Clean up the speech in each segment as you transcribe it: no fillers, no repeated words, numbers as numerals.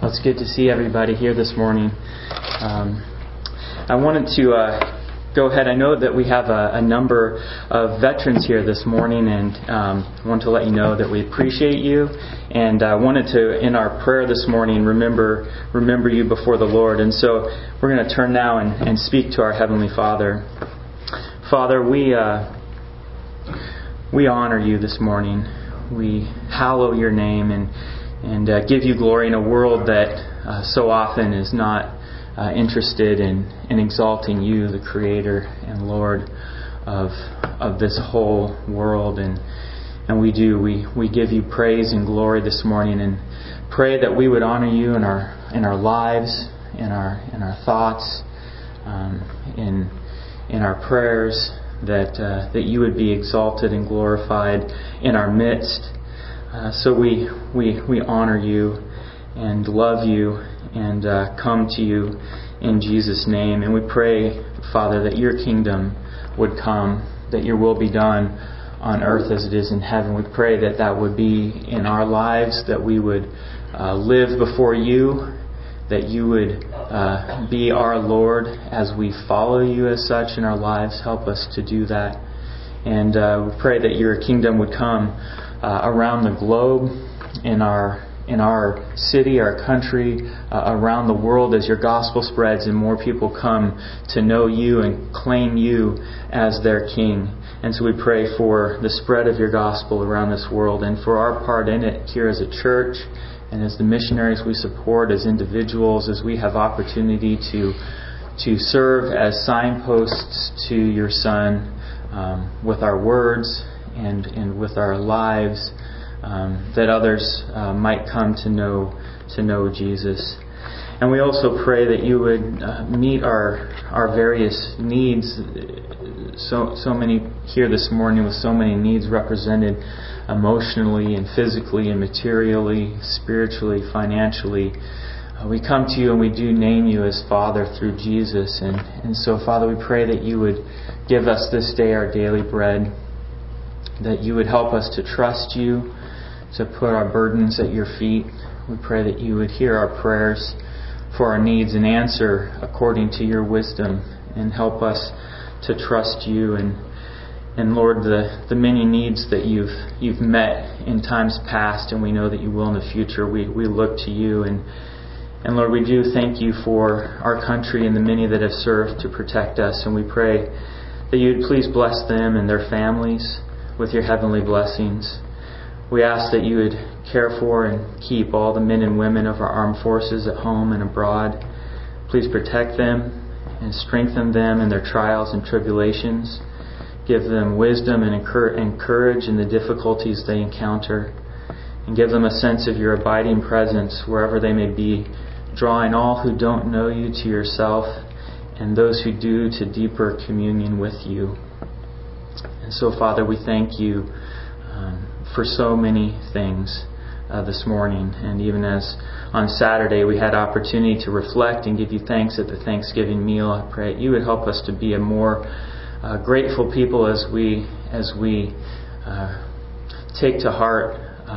Well, it's good to see everybody here this morning. I wanted to go ahead. I know that we have a number of veterans here this morning, and I want to let you know that we appreciate you. And I wanted to, in our prayer this morning, remember you before the Lord. And so we're going to turn now and speak to our Heavenly Father. Father, we honor you this morning. We hallow your name and give you glory in a world that so often is not interested in exalting you, the Creator and Lord of this whole world. And we do. We give you praise and glory this morning, and pray that we would honor you in our lives, in our thoughts, in our prayers, that you would be exalted and glorified in our midst. So we honor you and love you and come to you in Jesus' name. And we pray, Father, that your kingdom would come, that your will be done on earth as it is in heaven. We pray that would be in our lives, that we would live before you, that you would be our Lord as we follow you as such in our lives. Help us to do that. And we pray that your kingdom would come around the globe, in our city, our country, around the world as your gospel spreads and more people come to know you and claim you as their King. And so we pray for the spread of your gospel around this world and for our part in it here as a church and as the missionaries we support, as individuals, as we have opportunity to serve as signposts to your Son with our words and with our lives, that others might come to know Jesus. And we also pray that you would meet our various needs. So many here this morning with so many needs represented emotionally and physically and materially, spiritually, financially. We come to you and we do name you as Father through Jesus. And so, Father, we pray that you would give us this day our daily bread, that you would help us to trust you, to put our burdens at your feet. We pray that you would hear our prayers for our needs and answer according to your wisdom, and help us to trust you. And Lord, the many needs that you've met in times past, and we know that you will in the future, we look to you. And Lord, we do thank you for our country and the many that have served to protect us. And we pray that you would please bless them and their families with your heavenly blessings. We ask that you would care for and keep all the men and women of our armed forces at home and abroad. Please protect them and strengthen them in their trials and tribulations. Give them wisdom and courage in the difficulties they encounter. And give them a sense of your abiding presence wherever they may be, drawing all who don't know you to yourself and those who do to deeper communion with you. And so, Father, we thank you for so many things this morning. And even as on Saturday we had opportunity to reflect and give you thanks at the Thanksgiving meal, I pray that you would help us to be a more grateful people as we take to heart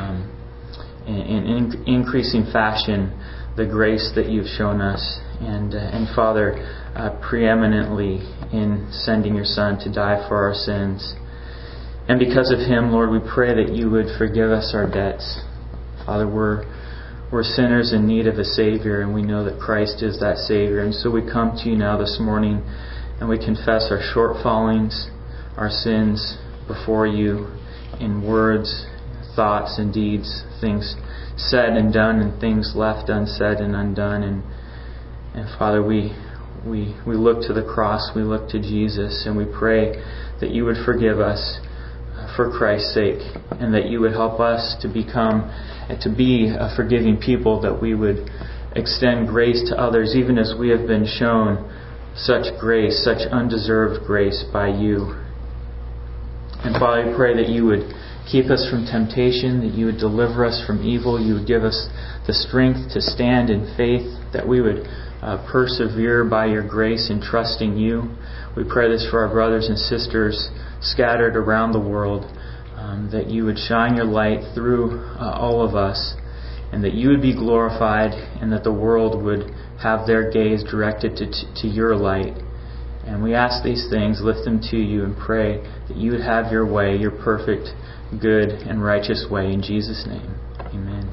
in increasing fashion the grace that you've shown us. And Father, preeminently in sending your Son to die for our sins. And because of him, Lord, we pray that you would forgive us our debts. Father, we're sinners in need of a Savior, and we know that Christ is that Savior. And so we come to you now this morning, and we confess our shortfallings, our sins before you in words, thoughts, and deeds, things said and done, and things left unsaid and undone. And Father, we look to the cross, we look to Jesus, and we pray that you would forgive us for Christ's sake, and that you would help us to become and to be a forgiving people, that we would extend grace to others even as we have been shown such grace, such undeserved grace by you. And Father, I pray that you would keep us from temptation, that you would deliver us from evil, you would give us the strength to stand in faith, that we would persevere by your grace in trusting you. We pray this for our brothers and sisters scattered around the world, that you would shine your light through all of us and that you would be glorified, and that the world would have their gaze directed to your light. And we ask these things, lift them to you, and pray that you would have your way, your perfect, good, and righteous way. In Jesus' name, amen.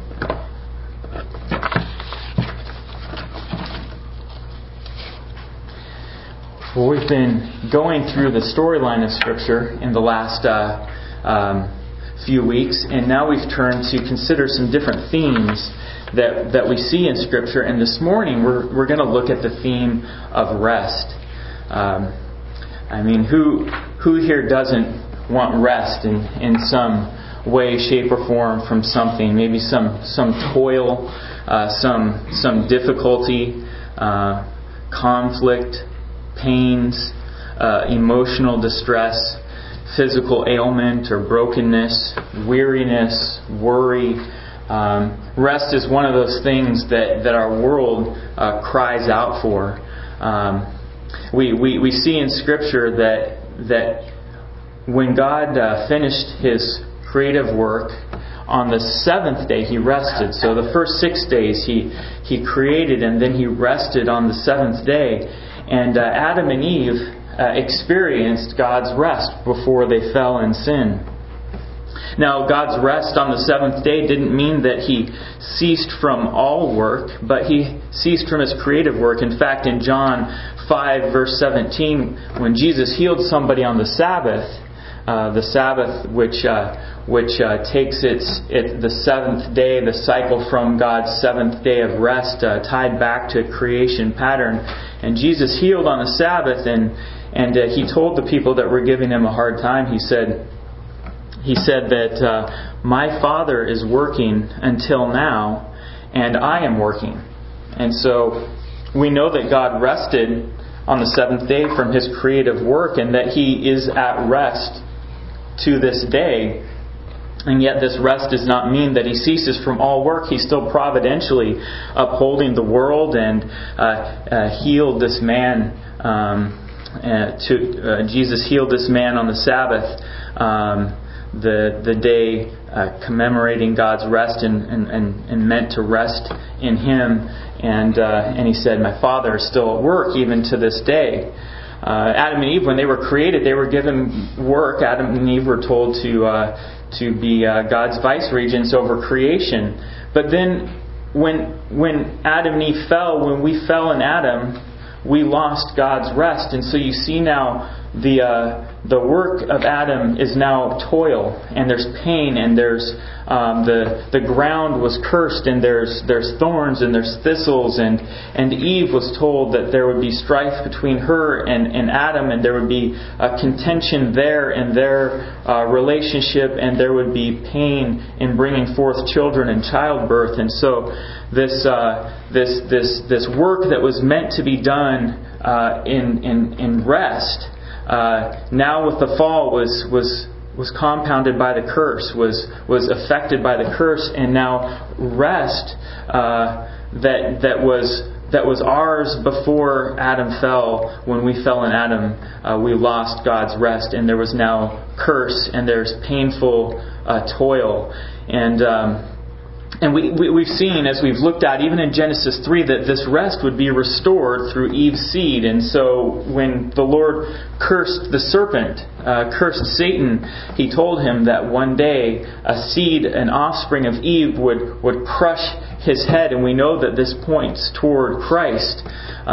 Well, we've been going through the storyline of Scripture in the last few weeks, and now we've turned to consider some different themes that we see in Scripture. And this morning we're going to look at the theme of rest. Who here doesn't want rest in some way, shape, or form from something? Maybe some toil, some difficulty, conflict, pains, emotional distress, physical ailment or brokenness, weariness, worry. Rest is one of those things that our world cries out for. We see in Scripture that when God finished His creative work, on the seventh day He rested. So the first 6 days He created, and then He rested on the seventh day. And Adam and Eve experienced God's rest before they fell in sin. Now, God's rest on the seventh day didn't mean that He ceased from all work, but He ceased from His creative work. In fact, in John 5, verse 17, when Jesus healed somebody on the Sabbath, which takes the seventh day, the cycle from God's seventh day of rest, tied back to creation pattern. And Jesus healed on the Sabbath, and He told the people that were giving Him a hard time, He said that my Father is working until now, and I am working. And so we know that God rested on the seventh day from His creative work, and that He is at rest to this day. And yet this rest does not mean that He ceases from all work. He's still providentially upholding the world, and healed this man. Jesus healed this man on the Sabbath, the day commemorating God's rest and meant to rest in Him. And He said, my Father is still at work even to this day. Adam and Eve, when they were created, they were given work. Adam and Eve were told to be God's vice-regents over creation. But then when Adam and Eve fell, when we fell in Adam, we lost God's rest. And so you see now the work of Adam is now toil, and there's pain, and there's the ground was cursed, and there's thorns, and there's thistles, and Eve was told that there would be strife between her and Adam, and there would be a contention there in their relationship, and there would be pain in bringing forth children and childbirth. And so this work that was meant to be done in rest, now with the fall was compounded by the curse, was affected by the curse, and now rest that was ours before Adam fell. When we fell in Adam, we lost God's rest, and there was now curse, and there's painful toil. And we've seen, as we've looked at, even in Genesis 3, that this rest would be restored through Eve's seed. And so when the Lord cursed the serpent, cursed Satan, He told him that one day a seed, an offspring of Eve, would crush his head. And we know that this points toward Christ,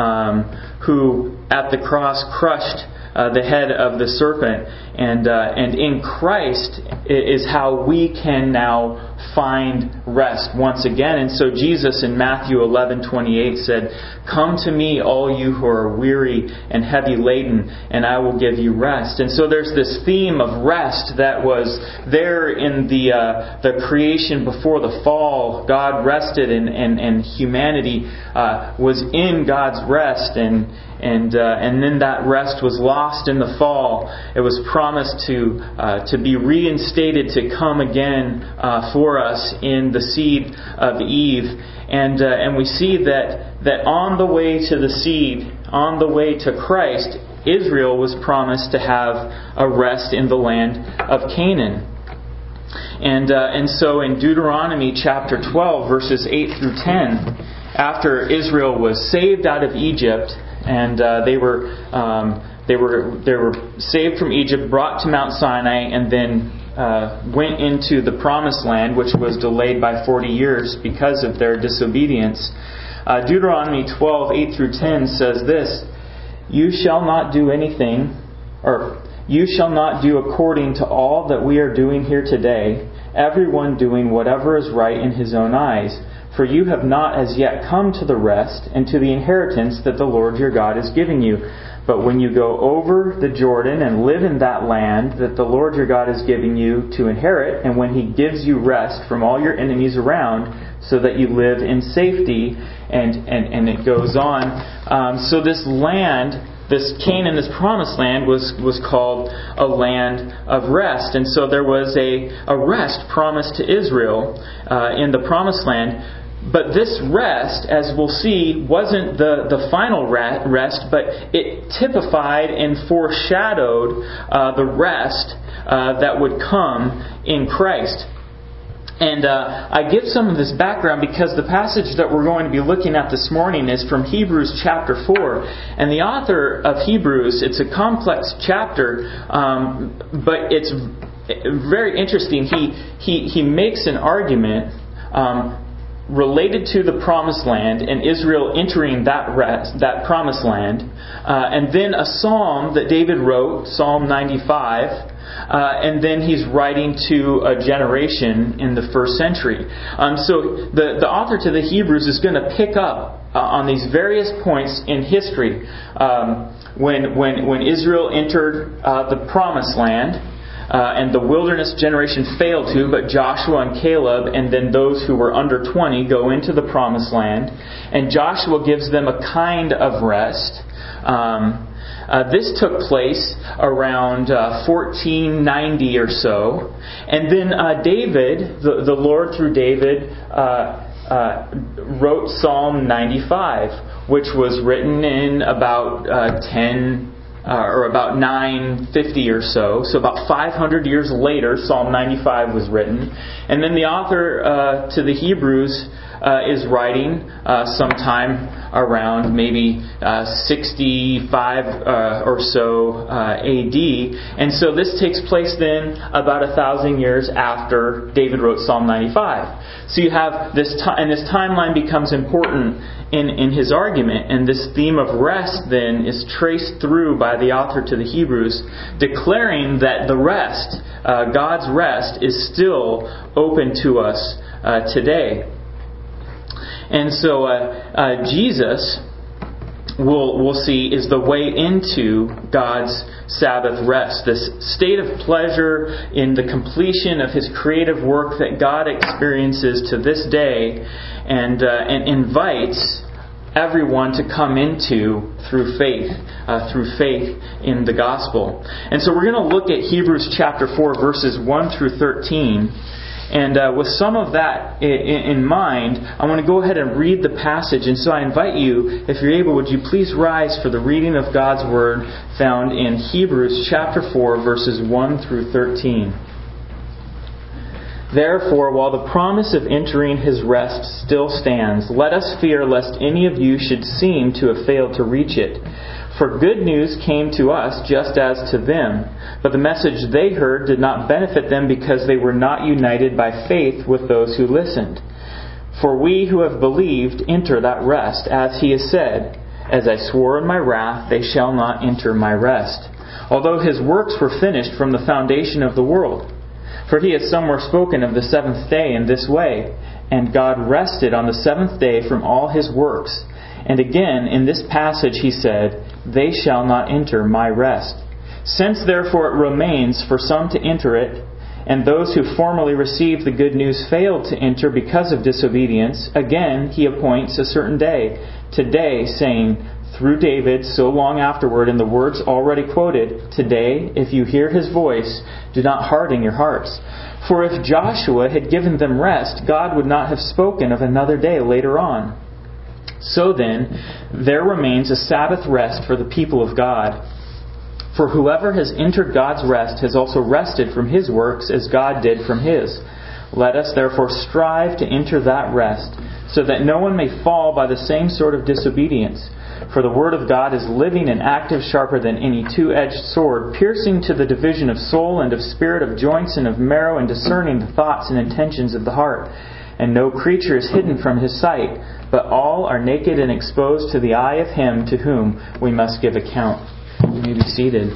who at the cross crushed the head of the serpent. And in Christ is how we can now find rest once again. And so Jesus in Matthew 11:28 said, "Come to me, all you who are weary and heavy laden, and I will give you rest." And so there's this theme of rest that was there in the creation before the fall. God rested, and humanity was in God's rest, and then that rest was lost in the fall. It was promised to be reinstated, to come again for us in the seed of Eve, and we see that on the way to the seed, on the way to Christ, Israel was promised to have a rest in the land of Canaan. And so in Deuteronomy chapter 12, verses 8 through 10, after Israel was saved out of Egypt, and they were saved from Egypt, brought to Mount Sinai, and then went into the Promised Land, which was delayed by 40 years because of their disobedience. Deuteronomy 12, 8 through 10 says this: "You shall not do anything, or you shall not do according to all that we are doing here today, everyone doing whatever is right in his own eyes. For you have not as yet come to the rest and to the inheritance that the Lord your God is giving you. But when you go over the Jordan and live in that land that the Lord your God is giving you to inherit, and when He gives you rest from all your enemies around, so that you live in safety," and it goes on. So this land, this Canaan, this Promised Land, was called a land of rest. And so there was a rest promised to Israel in the Promised Land. But this rest, as we'll see, wasn't the final rest, but it typified and foreshadowed the rest that would come in Christ. And I give some of this background because the passage that we're going to be looking at this morning is from Hebrews chapter 4. And the author of Hebrews, it's a complex chapter, but it's very interesting. He makes an argument related to the Promised Land and Israel entering that Promised Land, and then a psalm that David wrote, Psalm 95, and then he's writing to a generation in the first century. So the author to the Hebrews is going to pick up on these various points in history when Israel entered the Promised Land. And the wilderness generation failed to, but Joshua and Caleb, and then those who were under 20, go into the Promised Land. And Joshua gives them a kind of rest. This took place around 1490 or so. And then David, the Lord through David, wrote Psalm 95, which was written in about 950 or so. So about 500 years later, Psalm 95 was written. And then the author to the Hebrews is writing sometime around maybe 65 or so AD. And so this takes place then about 1,000 years after David wrote Psalm 95. So you have this and this timeline becomes important in his argument, and this theme of rest then is traced through by the author to the Hebrews, declaring that the rest, God's rest, is still open to us today. And so Jesus, we'll see, is the way into God's Sabbath rest, this state of pleasure in the completion of His creative work that God experiences to this day, and invites everyone to come into through faith in the gospel. And so we're going to look at Hebrews chapter 4, verses 1 through 13. And with some of that in mind, I want to go ahead and read the passage. And so I invite you, if you're able, would you please rise for the reading of God's Word found in Hebrews chapter 4, verses 1 through 13. "Therefore, while the promise of entering His rest still stands, let us fear lest any of you should seem to have failed to reach it. For good news came to us just as to them, but the message they heard did not benefit them because they were not united by faith with those who listened. For we who have believed enter that rest, as He has said, 'As I swore in my wrath, they shall not enter my rest,' although His works were finished from the foundation of the world. For He has somewhere spoken of the seventh day in this way, 'And God rested on the seventh day from all His works.' And again, in this passage He said, 'They shall not enter my rest.' Since therefore it remains for some to enter it, and those who formerly received the good news failed to enter because of disobedience, again He appoints a certain day, today, saying, through David so long afterward in the words already quoted, 'Today, if you hear His voice, do not harden your hearts.' For if Joshua had given them rest, God would not have spoken of another day later on. So then, there remains a Sabbath rest for the people of God. For whoever has entered God's rest has also rested from his works as God did from his. Let us therefore strive to enter that rest, so that no one may fall by the same sort of disobedience. For the Word of God is living and active, sharper than any two-edged sword, piercing to the division of soul and of spirit, of joints and of marrow, and discerning the thoughts and intentions of the heart. And no creature is hidden from His sight, but all are naked and exposed to the eye of Him to whom we must give account. You may be seated.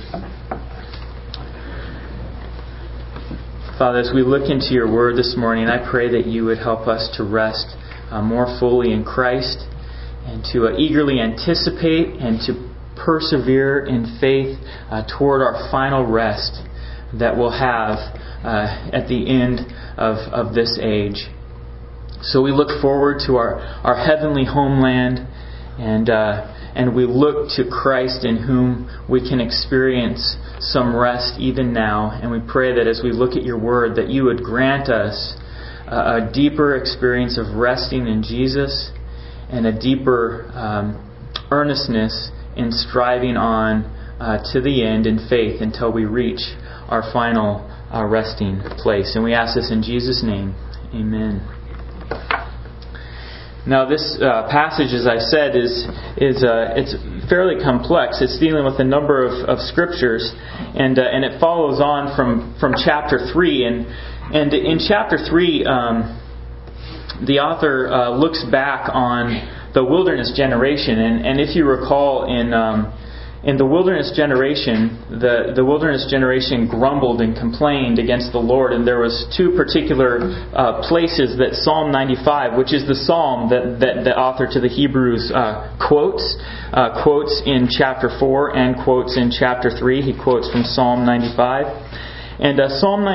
Father, as we look into Your Word this morning, I pray that You would help us to rest more fully in Christ, and to eagerly anticipate and to persevere in faith toward our final rest that we'll have at the end of this age. So we look forward to our heavenly homeland, and we look to Christ, in whom we can experience some rest even now. And we pray that as we look at Your Word, that You would grant us a deeper experience of resting in Jesus, and a deeper earnestness in striving on to the end in faith until we reach our final resting place. And we ask this in Jesus' name. Amen. Now, this passage, as I said, it's fairly complex. It's dealing with a number of scriptures, and it follows on from chapter 3. And in chapter 3, the author looks back on the wilderness generation, and if you recall, in the wilderness generation, the wilderness generation grumbled and complained against the Lord, and there was two particular places that Psalm 95, which is the psalm that the author to the Hebrews quotes in chapter 4 and quotes in chapter 3. He quotes from Psalm 95, and Psalm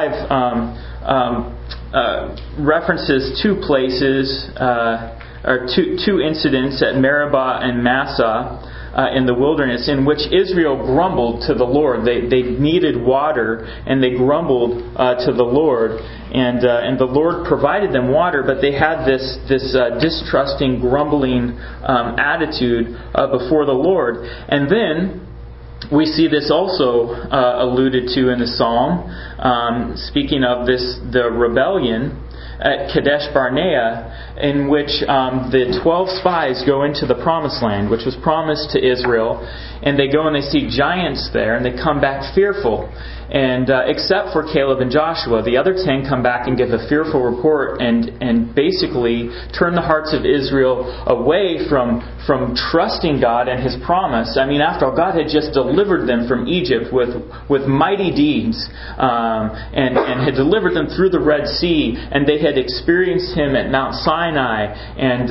95 references two places, or two incidents at Meribah and Massah in the wilderness, in which Israel grumbled to the Lord. They needed water, and they grumbled to the Lord, and the Lord provided them water, but they had this distrusting, grumbling attitude before the Lord. And then we see this also alluded to in the Psalm, speaking of the rebellion at Kadesh Barnea, in which the 12 spies go into the promised land, which was promised to Israel, and they go and they see giants there, and they come back fearful. And except for Caleb and Joshua, the other 10 come back and give a fearful report, and basically turn the hearts of Israel away from trusting God and His promise. I mean, after all, God had just delivered them from Egypt with mighty deeds, and had delivered them through the Red Sea, and they had experienced Him at Mount Sinai, and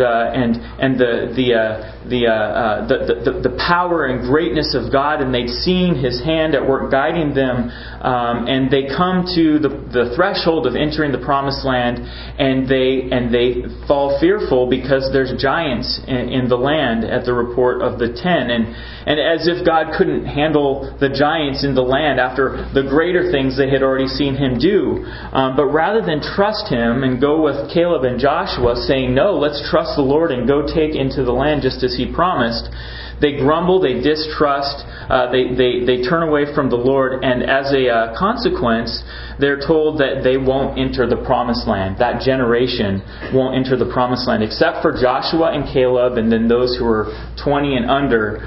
the power and greatness of God, and they'd seen His hand at work guiding them. And they come to the threshold of entering the promised land, and they fall fearful because there's giants in the land at the report of the 10, and as if God couldn't handle the giants in the land after the greater things they had already seen Him do. But rather than trust Him and go with Caleb and Joshua, saying, "No, let's trust the Lord and go take into the land just as He promised," they grumble, they distrust, they turn away from the Lord, and as a consequence, they're told that they won't enter the promised land. That generation won't enter the promised land, except for Joshua and Caleb, and then those who are 20 and under.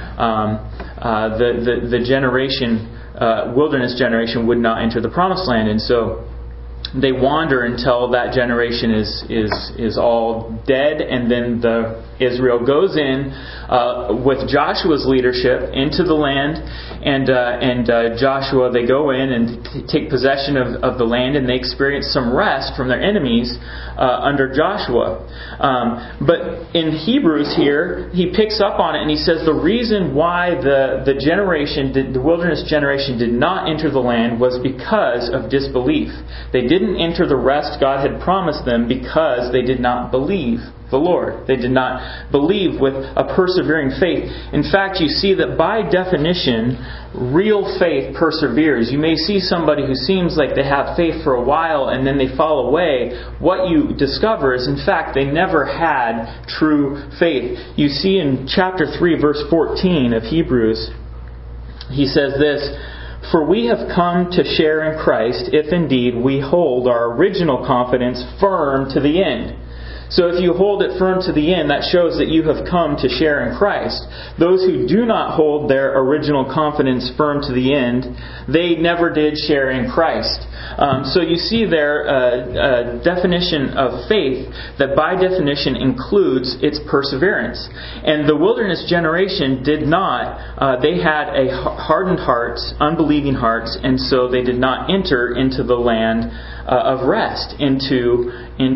The generation, wilderness generation, would not enter the promised land, and so they wander until that generation is all dead, and then Israel goes in with Joshua's leadership into the land, and Joshua, they go in and take possession of the land, and they experience some rest from their enemies under Joshua. But in Hebrews here, he picks up on it, and he says the reason why the wilderness generation did not enter the land was because of disbelief. They didn't enter the rest God had promised them because they did not believe the Lord. They did not believe with a persevering faith. In fact, you see that by definition, real faith perseveres. You may see somebody who seems like they have faith for a while and then they fall away. What you discover is, in fact, they never had true faith. You see in chapter 3, verse 14 of Hebrews, he says this, "For we have come to share in Christ, if indeed we hold our original confidence firm to the end." So if you hold it firm to the end, that shows that you have come to share in Christ. Those who do not hold their original confidence firm to the end, they never did share in Christ. So you see there a definition of faith that by definition includes its perseverance. And the wilderness generation did not. They had a hardened hearts, unbelieving hearts, and so they did not enter into the land of rest, into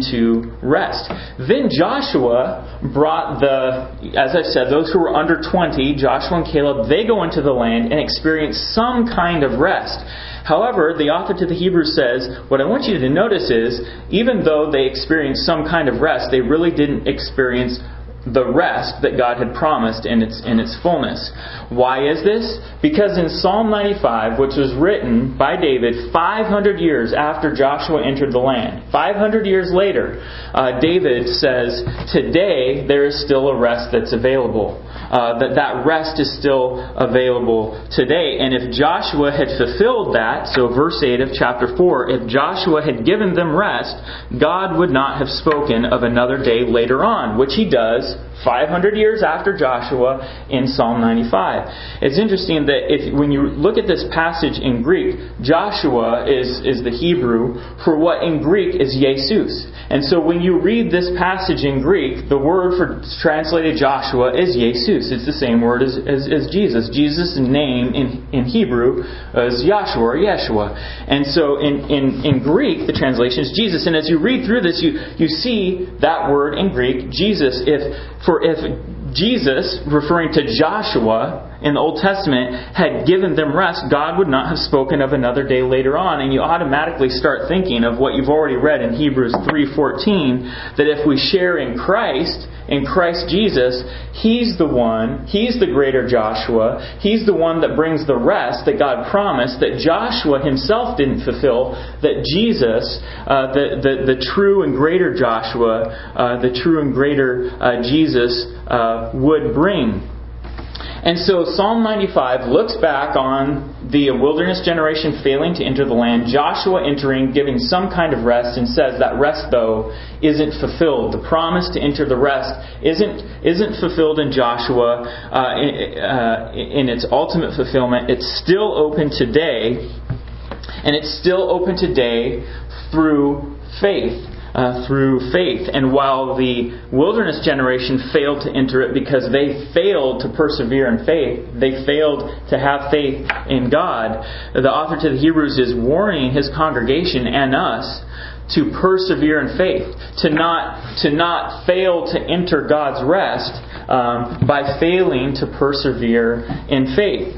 rest. Then Joshua brought as I said, those who were under 20, Joshua and Caleb, they go into the land and experience some kind of rest. However, the author to the Hebrews says, what I want you to notice is, even though they experienced some kind of rest, they really didn't experience the rest that God had promised in its fullness. Why is this? Because in Psalm 95, which was written by David 500 years after Joshua entered the land, 500 years later, David says, today there is still a rest that's available. That rest is still available today. And if Joshua had fulfilled that, so verse 8 of chapter 4, if Joshua had given them rest, God would not have spoken of another day later on, which He does 500 years after Joshua in Psalm 95. It's interesting that when you look at this passage in Greek, Joshua is the Hebrew for what in Greek is Jesus. And so when you read this passage in Greek, the word for translated Joshua is Jesus. It's the same word as Jesus. Jesus' name in Hebrew is Yahshua or Yeshua. And so in Greek, the translation is Jesus. And as you read through this, you see that word in Greek, Jesus. If Jesus, referring to Joshua in the Old Testament, had given them rest, God would not have spoken of another day later on. And you automatically start thinking of what you've already read in Hebrews 3:14, that if we share in Christ Jesus, He's the one, He's the greater Joshua, He's the one that brings the rest that God promised, that Joshua himself didn't fulfill, that Jesus, the true and greater Joshua, the true and greater Jesus would bring. And so Psalm 95 looks back on the wilderness generation failing to enter the land, Joshua entering, giving some kind of rest, and says that rest, though, isn't fulfilled. The promise to enter the rest isn't fulfilled in Joshua in its ultimate fulfillment. It's still open today, and it's still open today through faith. And while the wilderness generation failed to enter it because they failed to persevere in faith, they failed to have faith in God, the author to the Hebrews is warning his congregation and us to persevere in faith, to not fail to enter God's rest by failing to persevere in faith.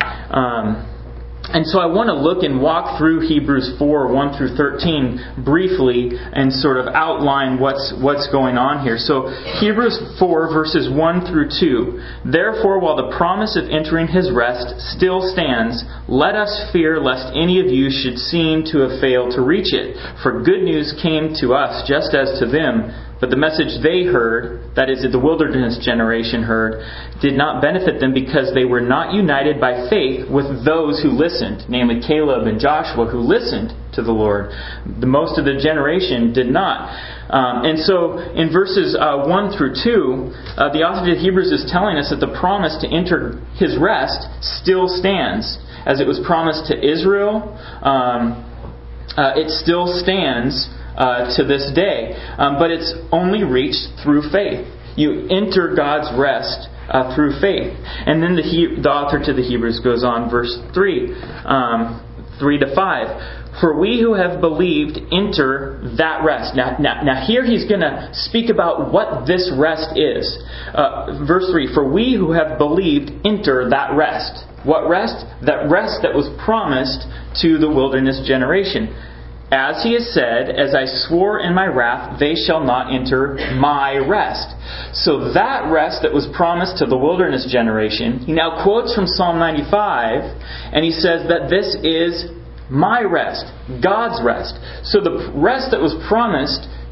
And so I want to look and walk through Hebrews 4, 1 through 13 briefly and sort of outline what's going on here. So Hebrews 4 verses 1 through 2. Therefore, while the promise of entering His rest still stands, let us fear lest any of you should seem to have failed to reach it. For good news came to us just as to them. But the message they heard, that is, the wilderness generation heard, did not benefit them because they were not united by faith with those who listened, namely Caleb and Joshua, who listened to the Lord. The most of the generation did not. And so in verses 1 through 2, the author of Hebrews is telling us that the promise to enter His rest still stands. As it was promised to Israel, it still stands to this day. But it's only reached through faith. You enter God's rest through faith. And then the author to the Hebrews goes on, verse 3 to 5. For we who have believed enter that rest. Now here he's going to speak about what this rest is. Verse 3, for we who have believed enter that rest. What rest? That rest that was promised to the wilderness generation. As He has said, as I swore in my wrath, they shall not enter my rest. So that rest that was promised to the wilderness generation, he now quotes from Psalm 95, and he says that this is my rest, God's rest. So the rest that was promised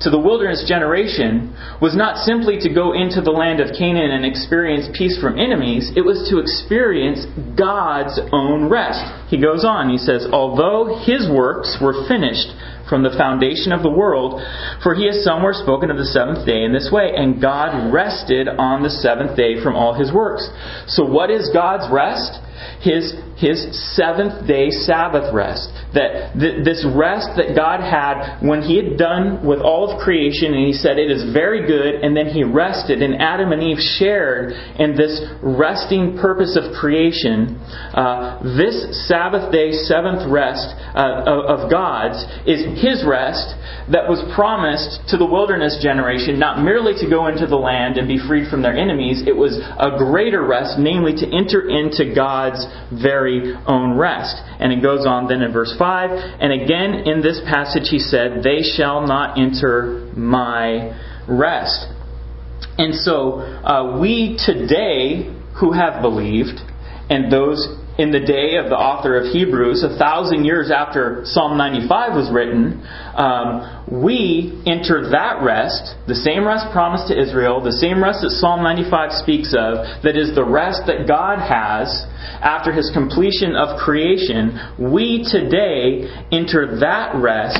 to the wilderness generation was not simply to go into the land of Canaan and experience peace from enemies. It was to experience God's own rest. He goes on, he says, although His works were finished from the foundation of the world, for He has somewhere spoken of the seventh day in this way, and God rested on the seventh day from all His works. So what is God's rest? His seventh day Sabbath rest. That this rest that God had when He had done with all of creation, and He said it is very good, and then He rested, and Adam and Eve shared in this resting purpose of creation. This Sabbath day, seventh rest of God's is His rest that was promised to the wilderness generation, not merely to go into the land and be freed from their enemies. It was a greater rest, namely to enter into God's very own rest. And it goes on then in verse 5, and again in this passage He said, they shall not enter my rest. And so we today who have believed, and those in the day of the author of Hebrews, 1,000 years after Psalm 95 was written, we enter that rest, the same rest promised to Israel, the same rest that Psalm 95 speaks of, that is the rest that God has after His completion of creation. We today enter that rest,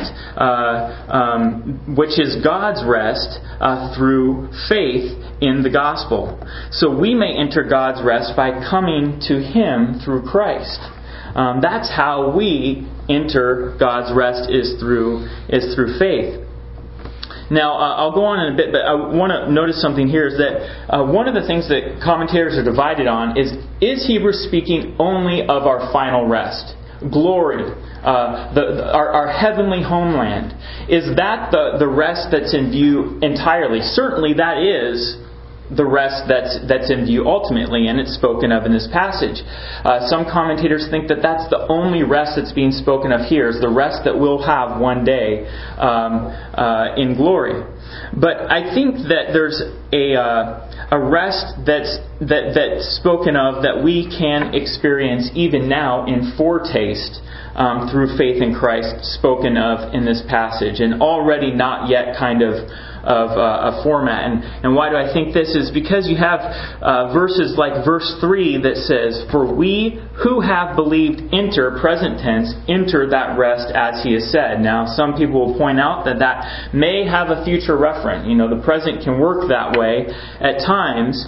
which is God's rest, through faith in the gospel. So we may enter God's rest by coming to Him through Christ. That's how we enter God's rest, is through faith. Now, I'll go on in a bit, but I want to notice something here, is that one of the things that commentators are divided on is Hebrews speaking only of our final rest? Glory, our heavenly homeland. Is that the rest that's in view entirely? Certainly that is the rest that's in view ultimately, and it's spoken of in this passage. Some commentators think that that's the only rest that's being spoken of here, is the rest that we'll have one day in glory. But I think that there's a rest that's spoken of that we can experience even now in foretaste through faith in Christ, spoken of in this passage, and already not yet kind of a format. And why do I think this is? Because you have verses like verse 3 that says, for we who have believed enter, present tense, enter that rest as He has said. Now some people will point out that may have a future referent. The present can work that way at times.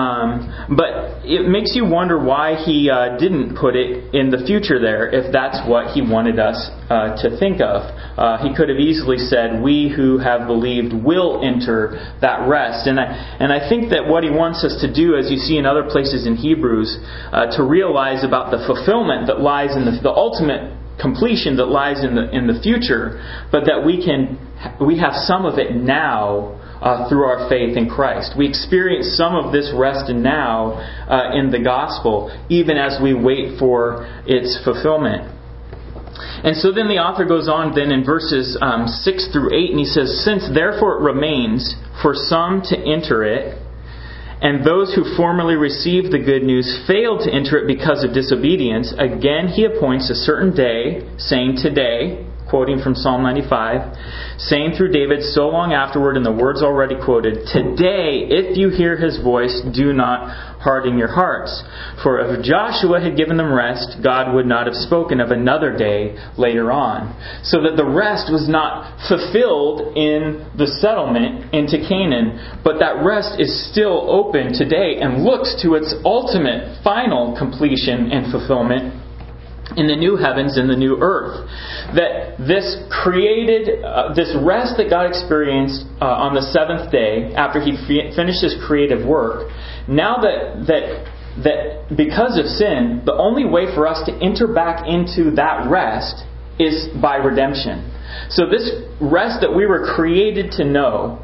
But it makes you wonder why He didn't put it in the future there, if that's what He wanted us to think of. He could have easily said, we who have believed will enter that rest. And I think that what He wants us to do, as you see in other places in Hebrews, to realize about the fulfillment that lies in the ultimate completion that lies in the future, but that we have some of it now through our faith in Christ. We experience some of this rest now in the gospel, even as we wait for its fulfillment. And so then the author goes on then in verses 6 through 8, and he says, since therefore it remains for some to enter it, and those who formerly received the good news failed to enter it because of disobedience, again He appoints a certain day, saying today, quoting from Psalm 95, saying through David so long afterward in the words already quoted, today, if you hear His voice, do not harden your hearts. For if Joshua had given them rest, God would not have spoken of another day later on. So that the rest was not fulfilled in the settlement into Canaan, but that rest is still open today and looks to its ultimate, final completion and fulfillment in the new heavens and the new earth. That this created, this rest that God experienced on the seventh day after He finished His creative work, now that because of sin, the only way for us to enter back into that rest is by redemption. So this rest that we were created to know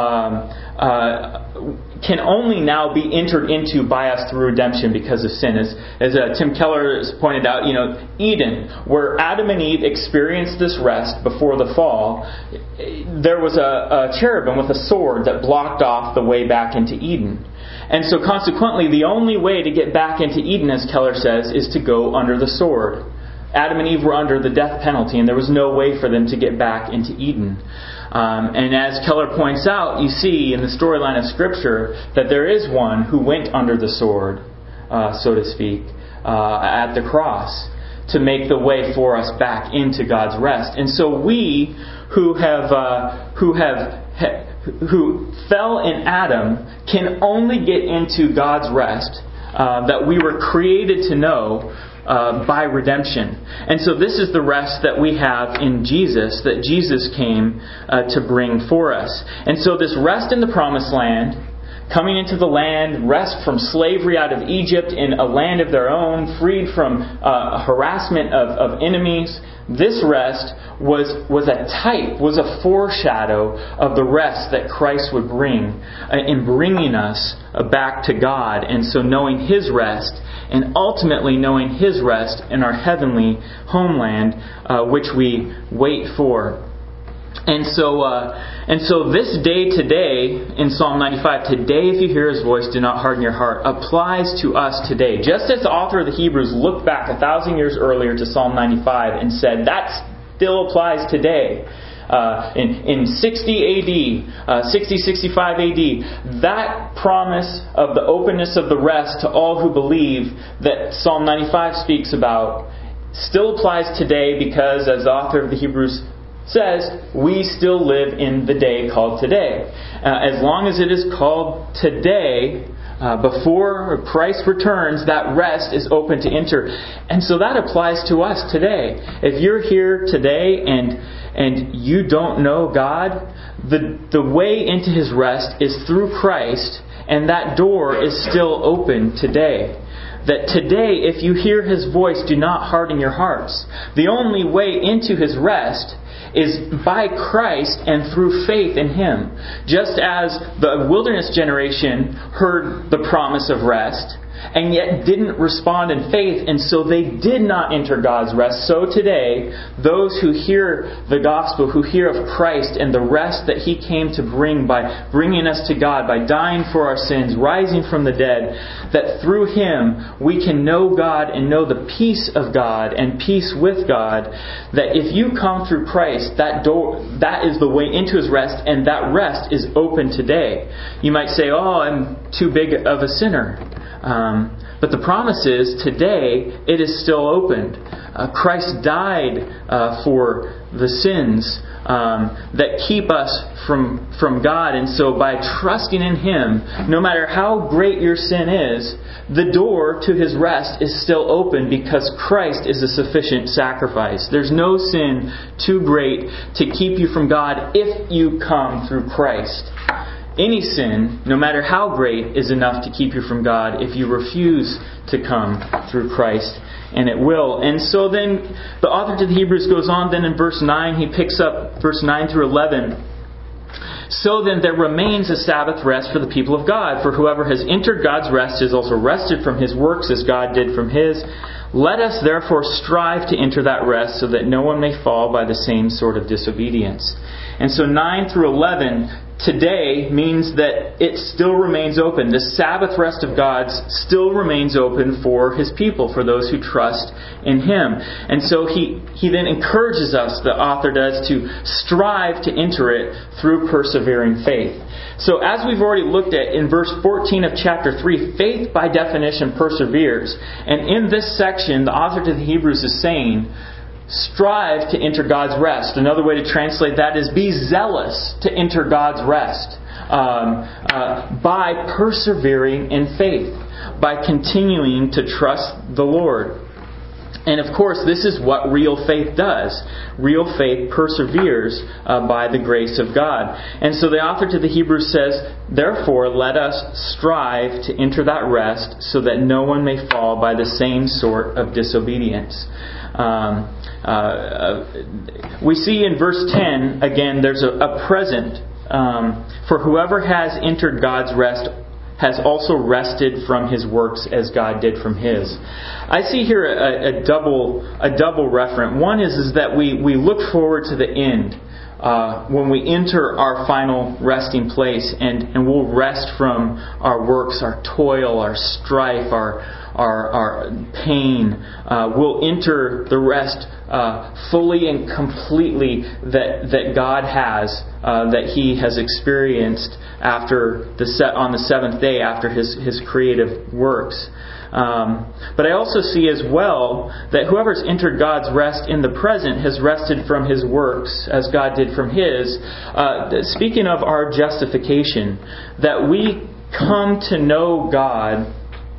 can only now be entered into by us through redemption because of sin. As Tim Keller has pointed out, Eden, where Adam and Eve experienced this rest before the fall, there was a cherubim with a sword that blocked off the way back into Eden. And so consequently, the only way to get back into Eden, as Keller says, is to go under the sword. Adam and Eve were under the death penalty, and there was no way for them to get back into Eden. And as Keller points out, you see in the storyline of Scripture that there is one who went under the sword, so to speak, at the cross to make the way for us back into God's rest. And so we who fell in Adam can only get into God's rest that we were created to know by redemption. And so this is the rest that we have in Jesus, that Jesus came to bring for us. And so this rest in the promised land, coming into the land, rest from slavery out of Egypt in a land of their own, freed from harassment of enemies. This rest was a type, was a foreshadow of the rest that Christ would bring in bringing us back to God. And so knowing His rest, and ultimately knowing His rest in our heavenly homeland, which we wait for. And so this day today, in Psalm 95, today if you hear His voice, do not harden your heart, applies to us today. Just as the author of the Hebrews looked back 1,000 years earlier to Psalm 95 and said, that still applies today. In 60 AD, 65 AD, that promise of the openness of the rest to all who believe that Psalm 95 speaks about still applies today because, as the author of the Hebrews says, we still live in the day called today. As long as it is called today, before Christ returns, that rest is open to enter. And so that applies to us today. If you're here today and you don't know God, the way into His rest is through Christ, and that door is still open today. That today, if you hear His voice, do not harden your hearts. The only way into His rest is by Christ and through faith in Him. Just as the wilderness generation heard the promise of rest and yet didn't respond in faith, and so they did not enter God's rest. So today, those who hear the gospel, who hear of Christ and the rest that He came to bring by bringing us to God, by dying for our sins, rising from the dead, that through Him we can know God and know the peace of God and peace with God, that if you come through Christ, that is the way into His rest, and that rest is open today. You might say, oh, I'm too big of a sinner. But the promise is, today, it is still opened. Christ died for the sins that keep us from God. And so by trusting in Him, no matter how great your sin is, the door to His rest is still open because Christ is a sufficient sacrifice. There's no sin too great to keep you from God if you come through Christ. Any sin, no matter how great, is enough to keep you from God if you refuse to come through Christ, and it will. And so then the author to the Hebrews goes on then in verse 9, he picks up verse 9 through 11. So then there remains a Sabbath rest for the people of God, for whoever has entered God's rest is also rested from his works as God did from His. Let us therefore strive to enter that rest so that no one may fall by the same sort of disobedience. And so 9 through 11 today means that it still remains open. The Sabbath rest of God still remains open for His people, for those who trust in Him. And so he then encourages us, the author does, to strive to enter it through persevering faith. So as we've already looked at in verse 14 of chapter 3, faith by definition perseveres. And in this section, the author to the Hebrews is saying, strive to enter God's rest. Another way to translate that is be zealous to enter God's rest by persevering in faith, by continuing to trust the Lord. And of course, this is what real faith does. Real faith perseveres by the grace of God. And so the author to the Hebrews says, therefore, let us strive to enter that rest so that no one may fall by the same sort of disobedience. We see in verse 10, again, there's a present. For whoever has entered God's rest has also rested from his works as God did from His. I see here a double reference. One is that we look forward to the end when we enter our final resting place, and we'll rest from our works, our toil, our strife, our pain. We'll enter the rest fully and completely that God has, that He has experienced on the seventh day after His creative works. But I also see as well that whoever's entered God's rest in the present has rested from his works as God did from His. Speaking of our justification, that we come to know God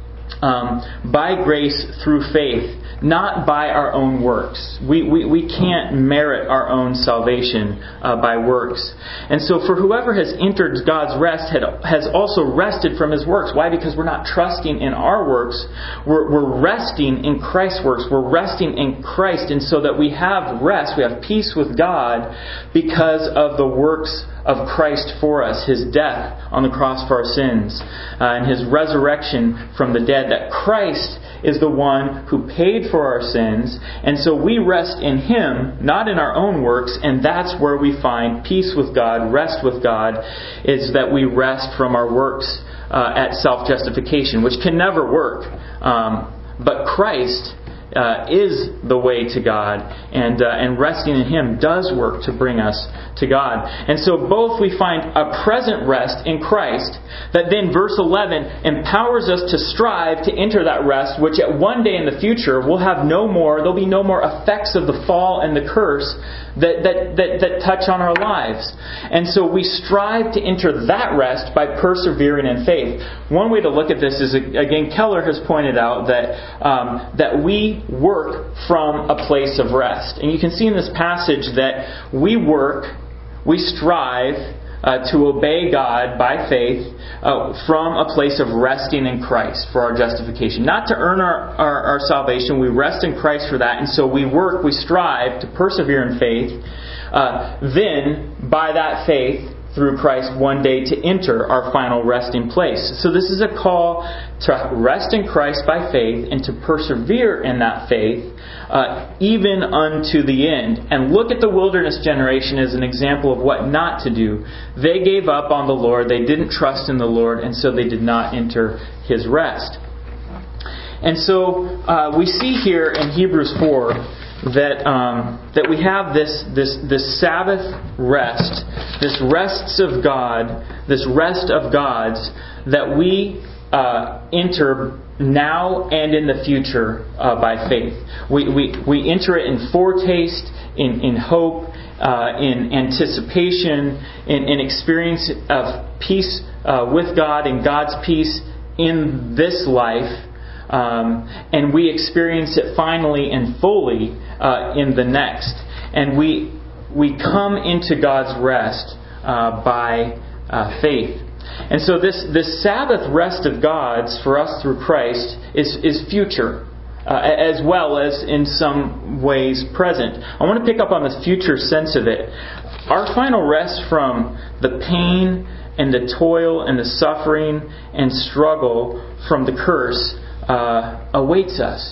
by grace through faith, not by our own works. We can't merit our own salvation by works. And so for whoever has entered God's rest has also rested from his works. Why? Because we're not trusting in our works. We're resting in Christ's works. We're resting in Christ. And so that we have rest, we have peace with God because of the works of Christ for us, His death on the cross for our sins, and His resurrection from the dead, that Christ is the one who paid for our sins, and so we rest in Him, not in our own works, and that's where we find peace with God, rest with God, is that we rest from our works at self-justification, which can never work. But Christ is the way to God, and resting in Him does work to bring us to God. And so both we find a present rest in Christ that then verse 11 empowers us to strive to enter that rest, which at one day in the future will have there'll be no more effects of the fall and the curse that touch on our lives. And so we strive to enter that rest by persevering in faith. One way to look at this is, again, Keller has pointed out that we work from a place of rest. And you can see in this passage that we strive to obey God by faith from a place of resting in Christ for our justification. Not to earn our salvation, we rest in Christ for that. And so we strive to persevere in faith. Then, by that faith, through Christ, one day to enter our final resting place. So this is a call to rest in Christ by faith and to persevere in that faith even unto the end. And look at the wilderness generation as an example of what not to do. They gave up on the Lord. They didn't trust in the Lord, and so they did not enter His rest. And so we see here in Hebrews 4 that we have this Sabbath rest, this rests of God, this rest of God's that we enter now and in the future by faith. We enter it in foretaste, in hope, in anticipation, in experience of peace with God and God's peace in this life. And we experience it finally and fully in the next. And we come into God's rest by faith. And so this Sabbath rest of God's for us through Christ is future, as well as in some ways present. I want to pick up on this future sense of it. Our final rest from the pain and the toil and the suffering and struggle from the curse awaits us.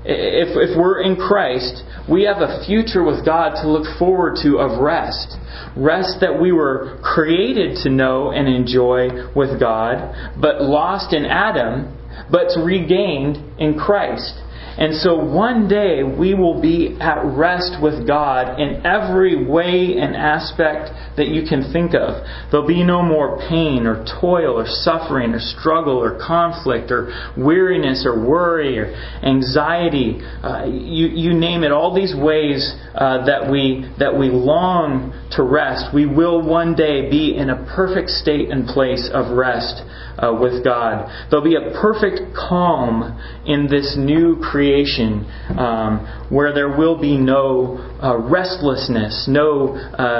If we're in Christ, we have a future with God to look forward to of rest. Rest that we were created to know and enjoy with God, but lost in Adam, but regained in Christ. And so one day we will be at rest with God in every way and aspect that you can think of. There'll be no more pain or toil or suffering or struggle or conflict or weariness or worry or anxiety. You name it. All these ways that we long to rest. We will one day be in a perfect state and place of rest with God. There'll be a perfect calm in this new creation where there will be no restlessness, no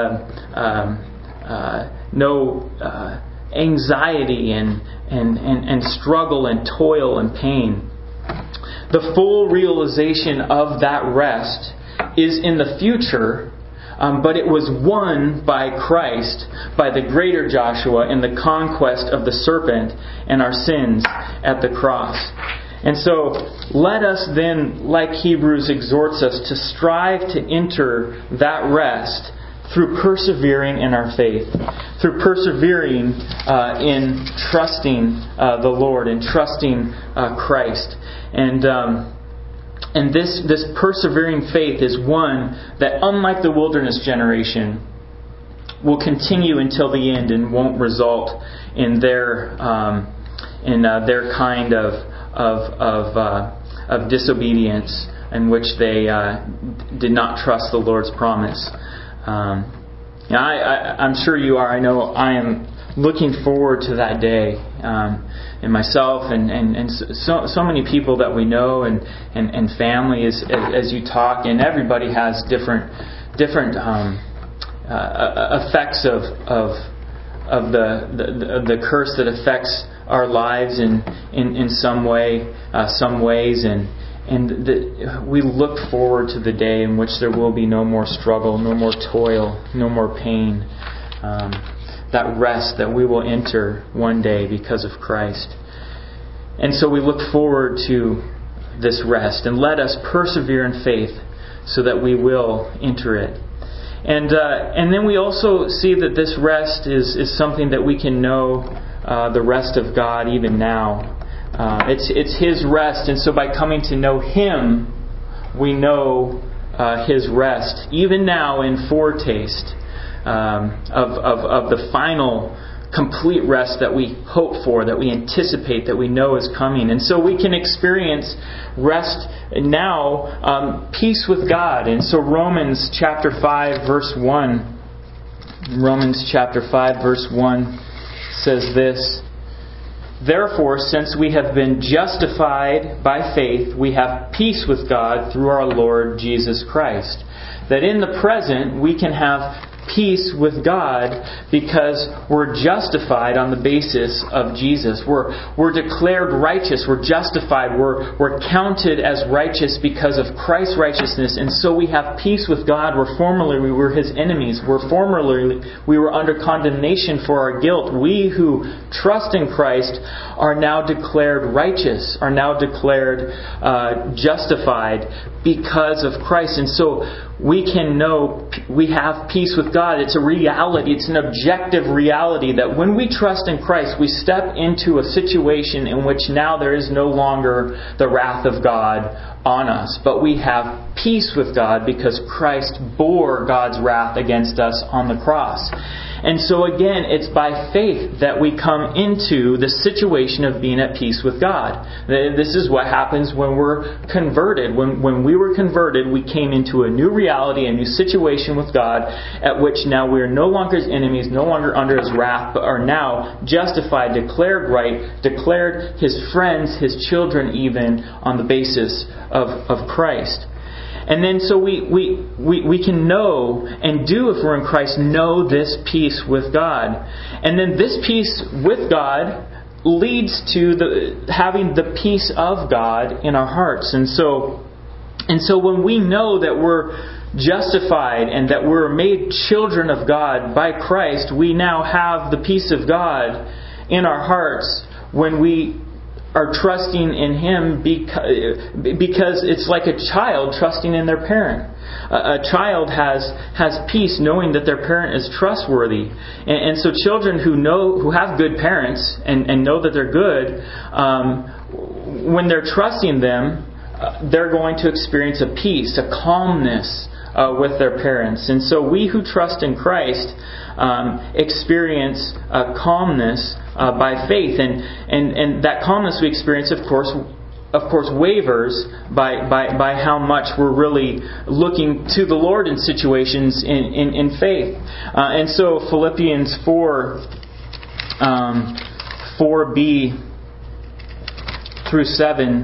anxiety and struggle and toil and pain. The full realization of that rest is in the future. But it was won by Christ, by the greater Joshua, in the conquest of the serpent and our sins at the cross. And so, let us then, like Hebrews exhorts us, to strive to enter that rest through persevering in our faith, through persevering in trusting the Lord and trusting Christ. And this persevering faith is one that, unlike the wilderness generation, will continue until the end and won't result in their kind of disobedience in which they did not trust the Lord's promise. I'm sure you are. I know I am looking forward to that day, and myself and so many people that we know and family as you talk, and everybody has different effects of the curse that affects our lives in some ways, and we look forward to the day in which there will be no more struggle, no more toil, no more pain. That rest that we will enter one day because of Christ. And so we look forward to this rest, and let us persevere in faith so that we will enter it. And then we also see that this rest is something that we can know the rest of God even now. It's His rest, and so by coming to know Him, we know His rest, even now in foretaste of the final complete rest that we hope for, that we anticipate, that we know is coming. And so we can experience rest now, peace with God. And so Romans chapter 5 verse 1 says this: "Therefore, since we have been justified by faith, we have peace with God through our Lord Jesus Christ." That in the present we can have peace with God because we're justified on the basis of Jesus. We're declared righteous. We're justified. We're counted as righteous because of Christ's righteousness. And so we have peace with God where formerly we were His enemies. Where formerly we were under condemnation for our guilt. We who trust in Christ are now declared righteous, are now declared justified because of Christ. And so we can know we have peace with God. It's a reality. It's an objective reality that when we trust in Christ, we step into a situation in which now there is no longer the wrath of God on us. But we have peace with God because Christ bore God's wrath against us on the cross. And so again, it's by faith that we come into the situation of being at peace with God. This is what happens when we're converted. When we were converted, we came into a new reality, a new situation with God, at which now we are no longer His enemies, no longer under His wrath, but are now justified, declared right, declared His friends, His children even, on the basis of Christ. And then so we can know and do, if we're in Christ, know this peace with God. And then this peace with God leads to having the peace of God in our hearts. And so when we know that we're justified and that we're made children of God by Christ, we now have the peace of God in our hearts when we are trusting in Him, because it's like a child trusting in their parent. A child has peace knowing that their parent is trustworthy. And so children who have good parents and know that they're good, when they're trusting them, they're going to experience a peace, a calmness with their parents. And so we who trust in Christ experience calmness by faith, and that calmness we experience, of course, wavers by how much we're really looking to the Lord in situations in faith. And so Philippians 4:b through 7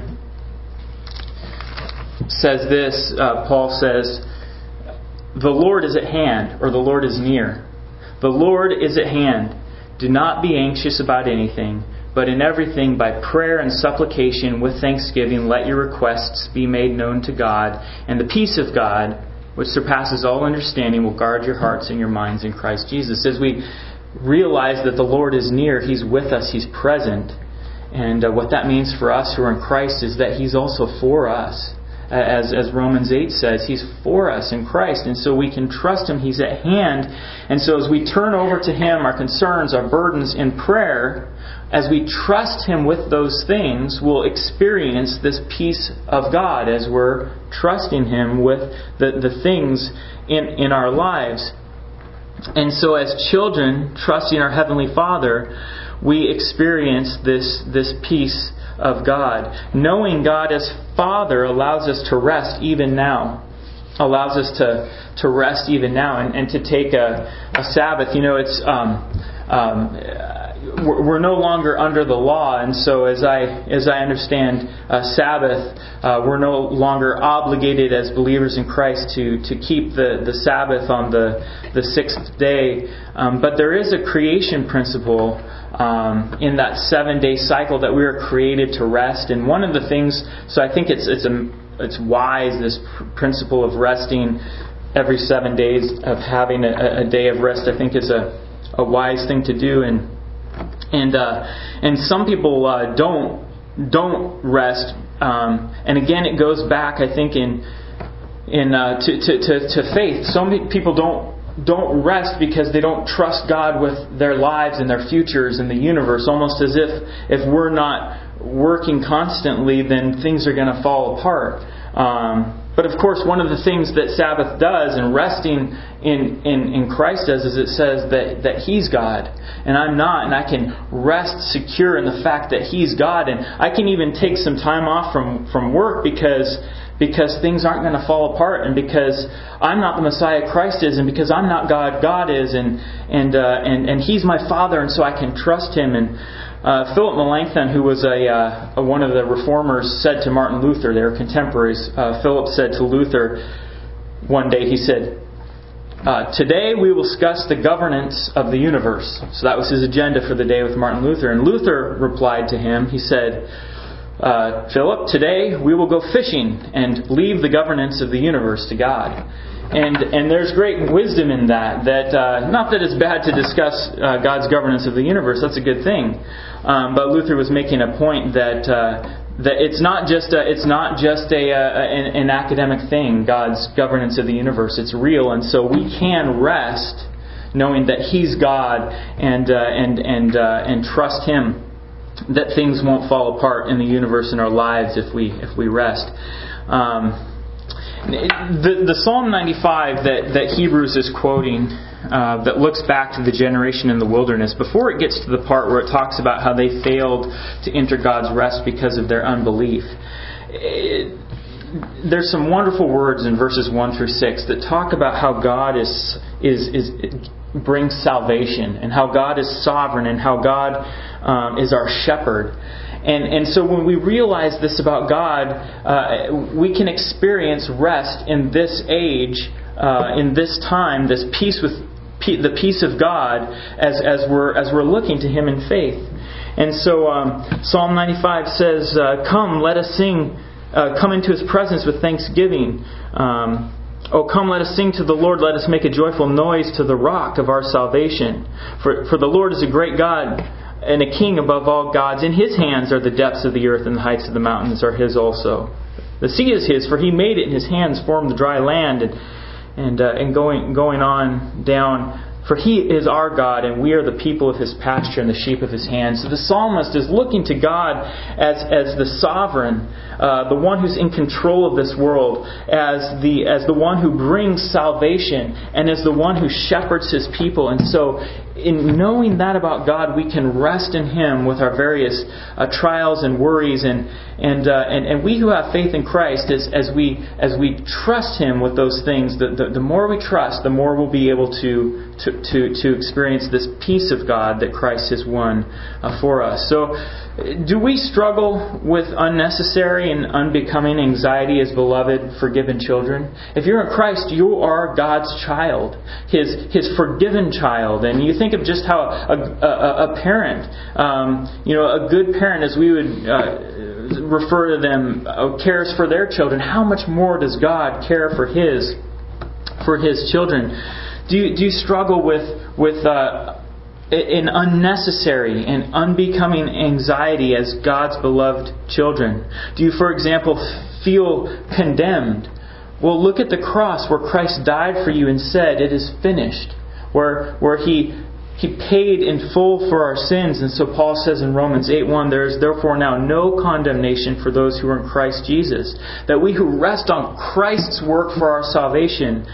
says this. Paul says, "The Lord is at hand," or "the Lord is near. The Lord is at hand. Do not be anxious about anything, but in everything by prayer and supplication with thanksgiving let your requests be made known to God, and the peace of God, which surpasses all understanding, will guard your hearts and your minds in Christ Jesus." As we realize that the Lord is near, He's with us, He's present. And what that means for us who are in Christ is that He's also for us. as Romans 8 says, He's for us in Christ. And so we can trust Him. He's at hand. And so as we turn over to Him our concerns, our burdens in prayer, as we trust Him with those things, we'll experience this peace of God as we're trusting Him with the things in our lives. And so as children, trusting our Heavenly Father, we experience this peace of God. Knowing God as Father allows us to rest even now. Allows us to rest even now and to take a Sabbath. It's we're no longer under the law, and so as I understand Sabbath, we're no longer obligated as believers in Christ to keep the Sabbath on the sixth day. But there is a creation principle in that 7-day cycle that we were created to rest. And one of the things, so I think it's wise, this principle of resting every 7 days, of having a day of rest, I think is a wise thing to do. And some people don't rest. And again, it goes back, I think, to faith. So many people don't rest because they don't trust God with their lives and their futures in the universe. Almost as if we're not working constantly, then things are going to fall apart. But of course, one of the things that Sabbath does and resting in Christ does is it says that He's God and I'm not, and I can rest secure in the fact that He's God, and I can even take some time off from work because things aren't going to fall apart, and because I'm not the Messiah, Christ is, and because I'm not God, God is, and He's my Father, and so I can trust Him. And Philip Melanchthon, who was one of the reformers, said to Martin Luther, they were contemporaries. Philip said to Luther one day, he said, "Today we will discuss the governance of the universe." So that was his agenda for the day with Martin Luther. And Luther replied to him, he said, "Philip, today we will go fishing and leave the governance of the universe to God." And there's great wisdom in that. Not that it's bad to discuss God's governance of the universe. That's a good thing. But Luther was making a point that it's not just an academic thing. God's governance of the universe, it's real, and so we can rest knowing that He's God and trust Him that things won't fall apart in the universe in our lives if we rest. The Psalm 95 that Hebrews is quoting, that looks back to the generation in the wilderness, before it gets to the part where it talks about how they failed to enter God's rest because of their unbelief, there's some wonderful words in verses 1 through 6 that talk about how God brings salvation, and how God is sovereign, and how God is our shepherd. And so when we realize this about God, we can experience rest in this age, in this time, this peace with the peace of God as we're looking to Him in faith. And so Psalm 95 says, "Come, let us sing. Come into His presence with thanksgiving. Oh, come, let us sing to the Lord. Let us make a joyful noise to the rock of our salvation. For the Lord is a great God and a King above all gods. In His hands are the depths of the earth, and the heights of the mountains are His also. The sea is His, for He made it, and His hands formed the dry land." And going on down, "For He is our God, and we are the people of His pasture and the sheep of His hand." So the psalmist is looking to God as the sovereign, the one who's in control of this world, as the one who brings salvation, and as the one who shepherds His people. And so, in knowing that about God, we can rest in Him with our various trials and worries, and we who have faith in Christ, as we trust Him with those things, the more we trust, the more we'll be able to experience this peace of God that Christ has won for us. So, do we struggle with unnecessary and unbecoming anxiety as beloved, forgiven children? If you're in Christ, you are God's child, His forgiven child. And you think of just how a parent, a good parent, as we would refer to them, cares for their children. How much more does God care for His children? Do you struggle with an unnecessary and unbecoming anxiety as God's beloved children? Do you, for example, feel condemned? Well, look at the cross where Christ died for you and said, "It is finished." Where He paid in full for our sins. And so Paul says in Romans 8:1, "There is therefore now no condemnation for those who are in Christ Jesus." That we who rest on Christ's work for our salvation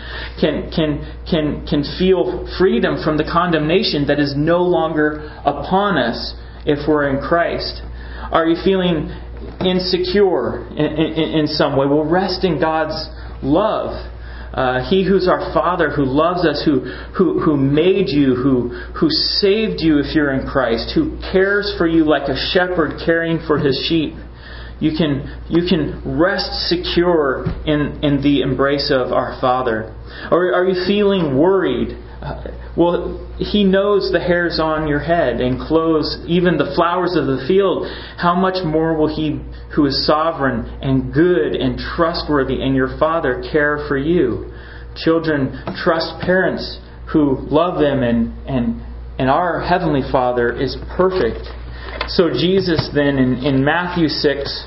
can feel freedom from the condemnation that is no longer upon us if we're in Christ. Are you feeling insecure in some way? Well, rest in God's love. He who's our Father, who loves us, who made you, who saved you if you're in Christ, who cares for you like a shepherd caring for his sheep. You can rest secure in the embrace of our Father. Or are you feeling worried? Well, He knows the hairs on your head and clothes even the flowers of the field. How much more will He who is sovereign and good and trustworthy and your Father care for you? Children trust parents who love them, and our Heavenly Father is perfect. So Jesus then in Matthew 6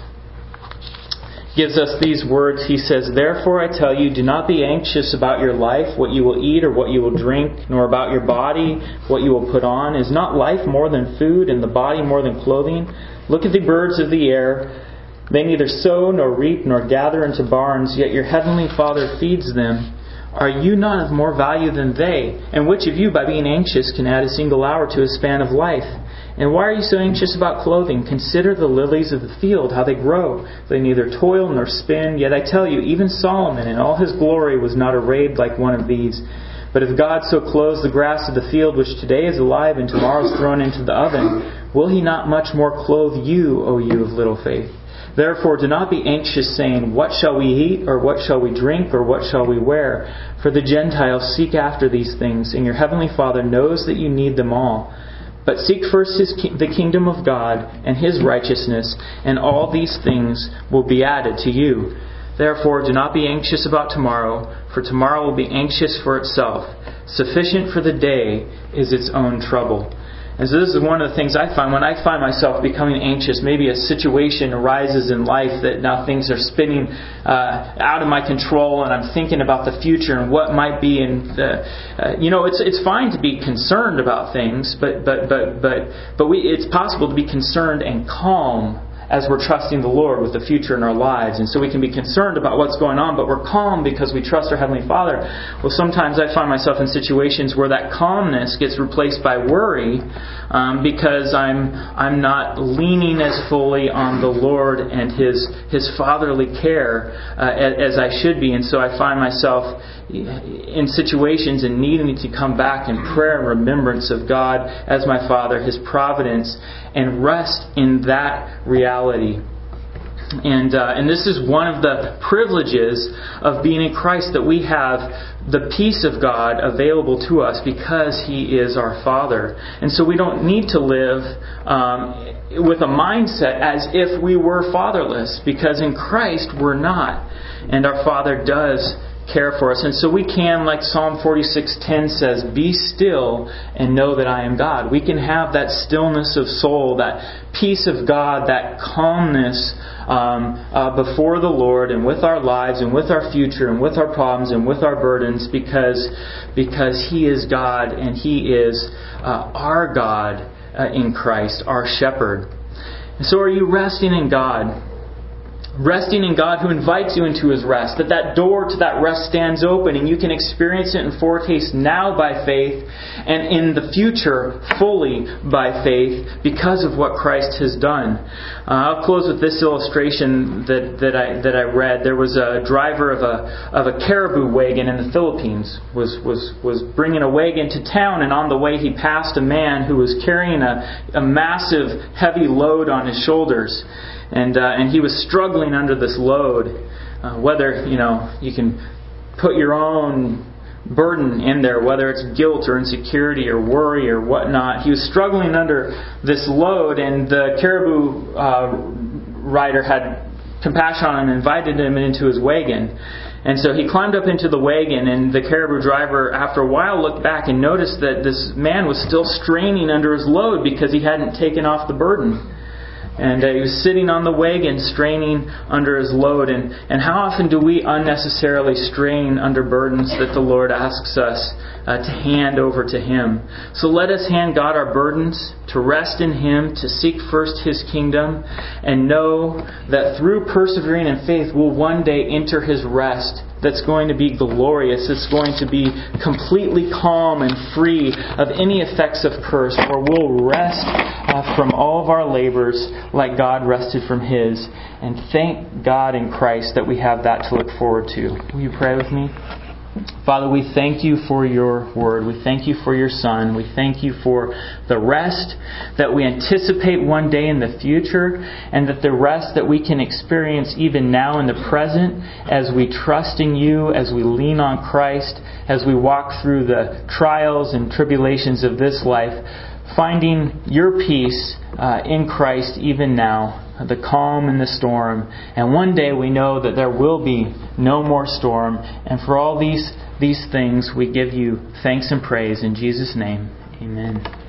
gives us these words. He says, "Therefore I tell you, do not be anxious about your life, what you will eat or what you will drink, nor about your body, what you will put on. Is not life more than food, and the body more than clothing? Look at the birds of the air. They neither sow nor reap nor gather into barns, yet your heavenly Father feeds them. Are you not of more value than they? And which of you, by being anxious, can add a single hour to his span of life? And why are you so anxious about clothing? Consider the lilies of the field, how they grow. They neither toil nor spin. Yet I tell you, even Solomon in all his glory was not arrayed like one of these. But if God so clothes the grass of the field, which today is alive and tomorrow is thrown into the oven, will He not much more clothe you, O you of little faith? Therefore do not be anxious, saying, what shall we eat, or what shall we drink, or what shall we wear? For the Gentiles seek after these things, and your heavenly Father knows that you need them all. But seek first the kingdom of God and His righteousness, and all these things will be added to you. Therefore do not be anxious about tomorrow, for tomorrow will be anxious for itself. Sufficient for the day is its own trouble. And so this is one of the things I find when I find myself becoming anxious. Maybe a situation arises in life that now things are spinning out of my control, and I'm thinking about the future and what might be. And it's fine to be concerned about things, but it's possible to be concerned and calm as we're trusting the Lord with the future in our lives. And so we can be concerned about what's going on, but we're calm because we trust our Heavenly Father. Well, sometimes I find myself in situations where that calmness gets replaced by worry because I'm not leaning as fully on the Lord and His fatherly care as I should be. And so I find myself in situations and needing to come back in prayer and remembrance of God as my Father, His providence, and rest in that reality. And this is one of the privileges of being in Christ, that we have the peace of God available to us because He is our Father. And so we don't need to live with a mindset as if we were fatherless, because in Christ we're not. And our Father does care for us. And so we can, like Psalm 46:10 says, be still and know that I am God. We can have that stillness of soul, that peace of God, that calmness before the Lord and with our lives and with our future and with our problems and with our burdens, because He is God and He is our God in Christ, our shepherd. And so are you resting in God? Resting in God who invites you into His rest. That door to that rest stands open, and you can experience it in foretaste now by faith, and in the future fully by faith because of what Christ has done. I'll close with this illustration that I read. There was a driver of a caribou wagon in the Philippines was bringing a wagon to town, and on the way he passed a man who was carrying a massive heavy load on his shoulders. And he was struggling under this load. Whether you can put your own burden in there, whether it's guilt or insecurity or worry or whatnot. He was struggling under this load, and the caribou rider had compassion on him and invited him into his wagon. And so he climbed up into the wagon, and the caribou driver, after a while, looked back and noticed that this man was still straining under his load because he hadn't taken off the burden. And he was sitting on the wagon, straining under his load. And how often do we unnecessarily strain under burdens that the Lord asks us to hand over to Him? So let us hand God our burdens, to rest in Him, to seek first His kingdom, and know that through persevering in faith, we'll one day enter His rest. That's going to be glorious. It's going to be completely calm and free of any effects of curse, where we'll rest from all of our labors like God rested from His. And thank God in Christ that we have that to look forward to. Will you pray with me? Father, we thank You for Your Word. We thank You for Your Son. We thank You for the rest that we anticipate one day in the future, and that the rest that we can experience even now in the present as we trust in You, as we lean on Christ, as we walk through the trials and tribulations of this life, finding Your peace in Christ even now, the calm in the storm. And one day we know that there will be no more storm. And for all these things, we give You thanks and praise in Jesus' name. Amen.